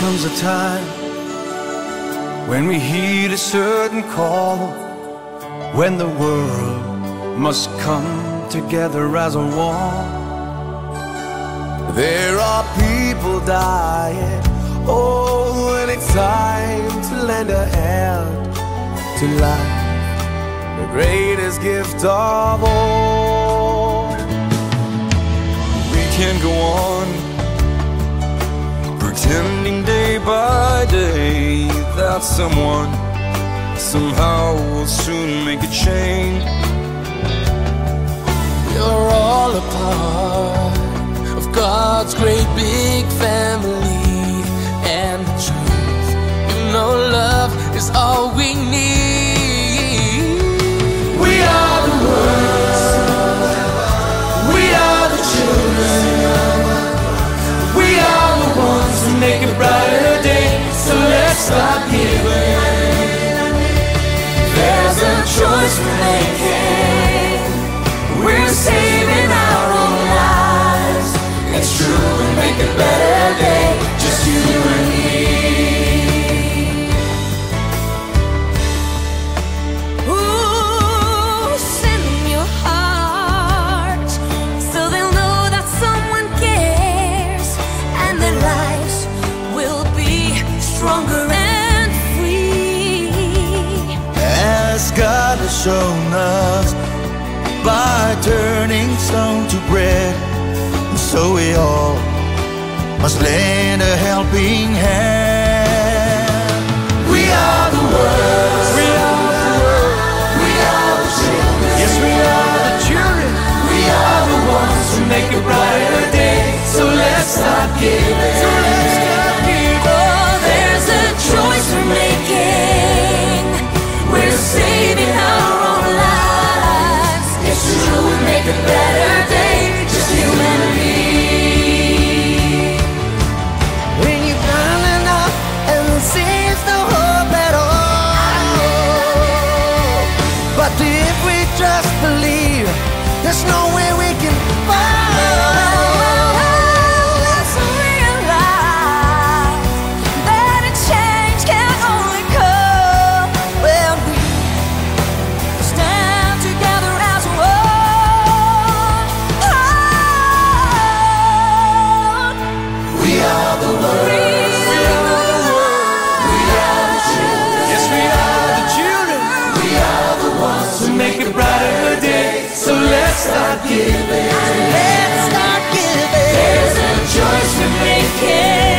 comes a time when we heed a certain call, when the world must come together as a one. There are people dying, oh, and it's time to lend a hand to life, the greatest gift of all. We can go on pretending day by day that someone somehow will soon make a change. We're all a part of God's great big family, and the truth, you know, love is all we need. We are the world, we are the children, we are the ones who make a brighter day, so let's start giving. There's a choice we're making, we're saving our own lives. It's true, we'll make a better day, just you and me. Ooh, send them your heart, so they'll know that someone cares, and their lives will be stronger and free. As God has shown us by turning stone to bread, so we all must lend a helping hand. We are the world, We are the world, we are the children. yes we are the children, We are the ones to make a brighter day, so let's start giving. So let's start giving. Oh, there's a choice we're making, we're saving our own lives. It's true, we'll make a better day, just you and me. when you're down and out and seems no hope at all. But if we just believe, there's no way we can fall. Let's realize that a change can only come when we stand together as one. We are the world. Yes we are the children, We are the ones to make a brighter day, so let's start giving. let's start giving. There's a choice we're making,